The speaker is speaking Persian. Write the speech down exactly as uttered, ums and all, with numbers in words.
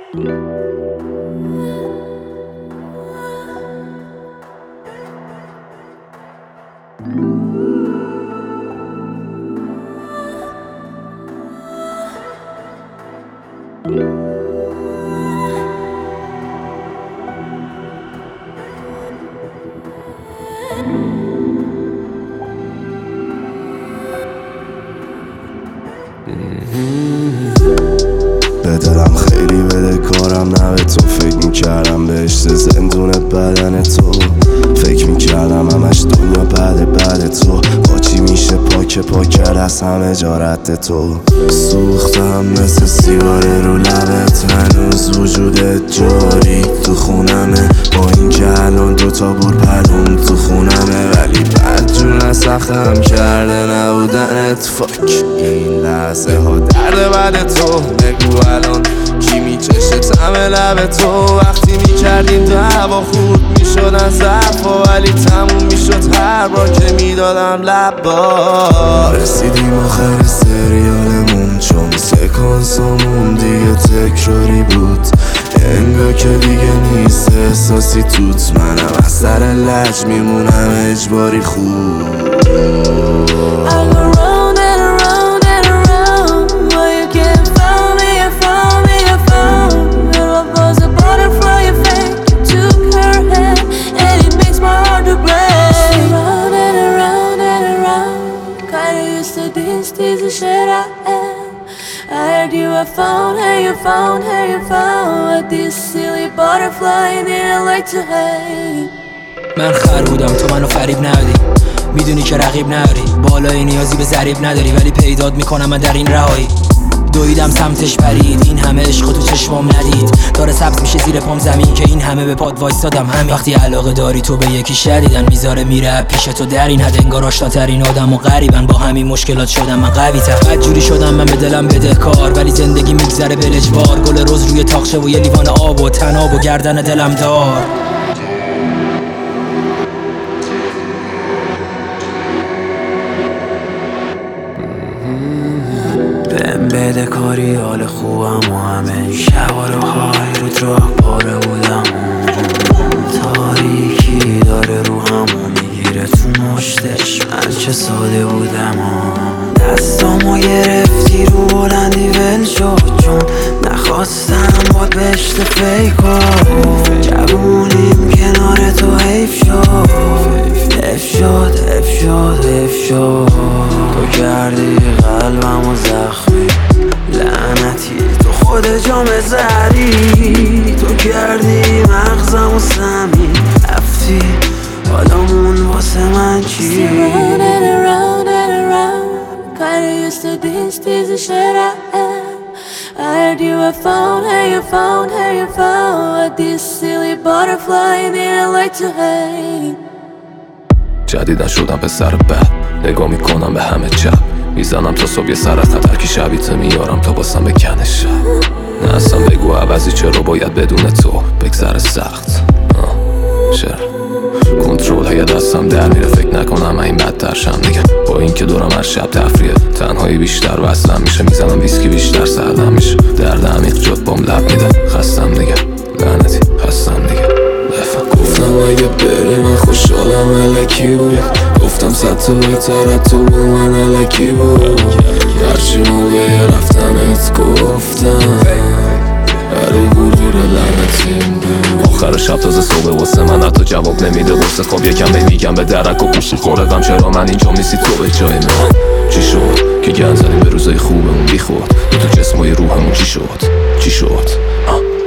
به دلم خیلی بده کارم، نه به تو فکر میکردم بهشت زندون بدن تو، فکر میکردم همش دنیا بعد بعد تو، با چی میشه پاک پاکر از همه جا رد تو. سوختم مثل سیگار رو لبت، هنوز وجودت جاری تو خونمه، با این که الان دوتا بور پلوم تو خونمه، ولی بدجور نسخم کرده نبودنت. فاک این لحظه ها درد بعد تو، بگو الان کی میچشه تم لب تو، وقتی میکردیم دعوا خود میشد از ضعفا، ولی تموم میشد هر بار که میدادم لب با. رسیدیم آخر سریالمون چون سکانسامون دیگه تکراری بود، انگار که دیگه نیست احساسی توت، منم از سر لج میمونم اجباری خوب. This is the shit I am. I heard you I found, hey you found, hey you found this silly butterfly didn't like to hate. من خر بودم تو منو فریب ندی، میدونی که رقیب نداری، بالای نیازی به ضریب نداری، ولی پیدات میکنم من در این رهایی. دویدم سمتش پرید، این همه عشق تو چشمام ندید، داره سبز میشه زیر پام زمین که این همه به پاد وایستادم همین. وقتی علاقه داری تو به یکی شدیدن میذاره میره پیش تو، در این حد انگار آشناترین آدم و غریبن، با همین مشکلات شدم من قوی تر. بدجوری شدم من به دلم بدهکار، ولی زندگی میگذره بلجبار، گل روز روی تاقچه و یه لیوان آب و تناب و گردن دلم دار. بهم بده کاری حال خوبم و همه شبا رو های رو تراک پاره بودم، تاریکی داره رو همو میگیره تو مشتش، من چه ساده بودم. دستامو گرفتی رو بلندی ول شد، چون نخواستم باد بشت فیکو، جوونیم کنار تو حیف شد، حیف شد حیف شد حیف شد. تو کردی قلبمو زخمی لعنتی، تو خود جام زهری، تو کردی مغزمو سمی، رفتی حالمون واسه من چی؟ Running around and around, kinda used to this, this is shit I am. I heard you I found, hey you found, hey you found this silly butterfly didn't like to hate. جدیدن شدم به سر بد، نگاه میکنم به همه چپ، میزنم تا صبح یه سر خطر که شبیت میارم تا باسم بکنه شب. نه اصلا بگو عوضی چرا باید بدون تو بگذره سخت. چرا کنترل های دستم در میره، فکر نکنم این بدتر شم دیگه، با این که دورم هر شب تفریه، تنهایی بیشتر وصلم میشه، میزنم ویسکی بیشتر سردم میشه، درد عمیق جد بام لب میده، خستم دیگه لعنتی خستم دیگه. گفتم اگه بری من خوشحالم الکی بود، گفتم صد تا بهتر تو با من الکی بود، هرچی موقع رفتنت گفتم هری گلور لعنتیم بود. آخر شب تازه صبح واسه من حتی جواب نمیده، واسه خواب یکم میگم به درک و گوشی خورقم چرا من اینجا نیستی تو به جای من. چی شد که گن زدیم به روزای خوبمون بی خود، تو جسمای روحمون چی شد چی شد